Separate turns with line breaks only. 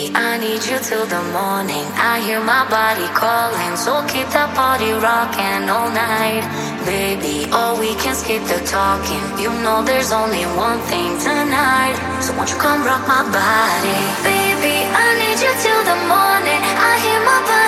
I need you till the morning. I hear my body calling, so keep that party rocking all night. Baby, oh, we can skip the talking. You know there's only one thing tonight. So won't you come rock my body? Baby, I need you till the morning. I hear my body